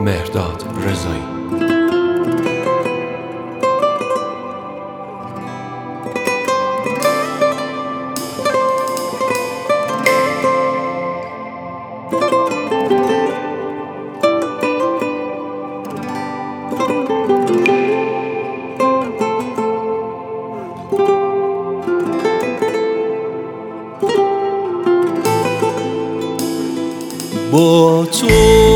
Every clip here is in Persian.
مهرداد رضایی. با تو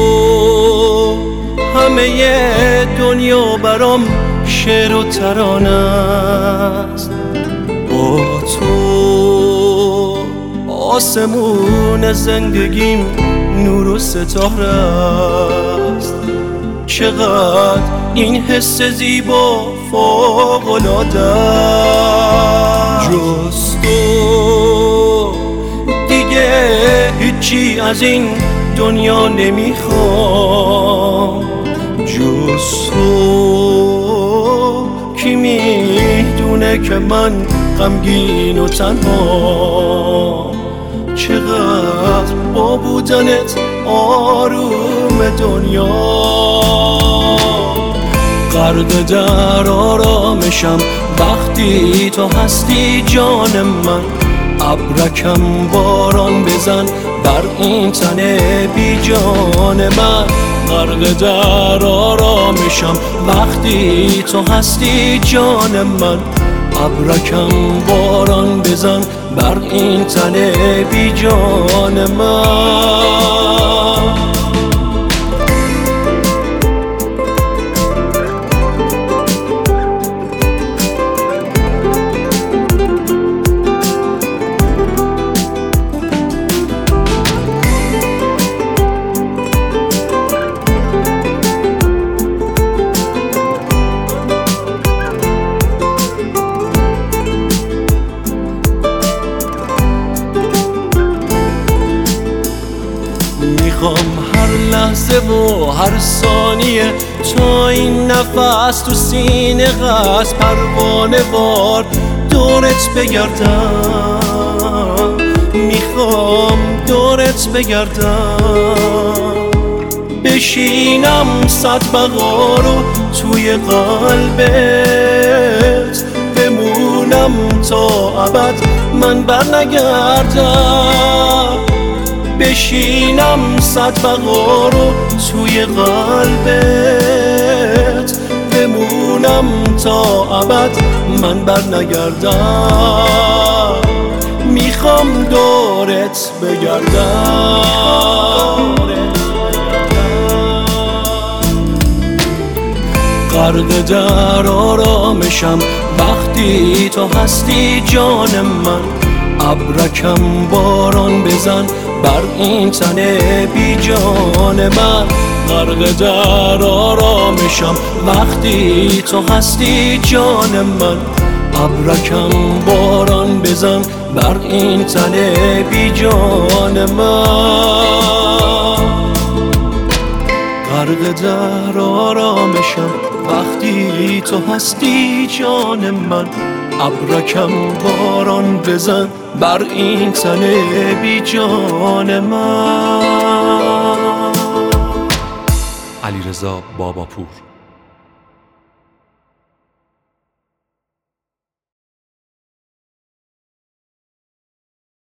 همه دنیا برام شعر و ترانه است، با تو آسمون زندگیم نور و ستاره است. چقدر این حس زیبا فوق‌العاده است. جز تو دیگه هیچی از این دنیا نمیخوام، جز تو. کی میدونه که من غمگین و تنها، چقدر با بودنت آروم دنیا. غرق در آرامشم وقتی تو هستی جان من، ابرکم باران بزن بر این تن بی جان من. غرق در آرامشم وقتی تو هستی جان من، ابرکم باران بزن بر این تن بی جان من. میخوام هر لحظه و هر ثانیه تا این نفس تو سینه قصد پروانه وار دورت بگردم. میخوام دورت بگردم، بشینم صد بقا رو توی قلبت، بمونم تا ابد من برنگردم. بشینم صد بقا رو توی قلبت، بمونم تا ابد من برنگردم. میخوام دورت بگردم. غرق در آرامشم وقتی تو هستی جان من، ابرکم باران بزن بر این تن بی جان من. غرق در آرامشم وقتی تو هستی جان من، ابرکم باران بزن بر این تن بی جان من. غرق در آرامشم وقتی تو هستی جان من، ابرکم باران بزن بر این تن بی جان من. علیرضا باباپور.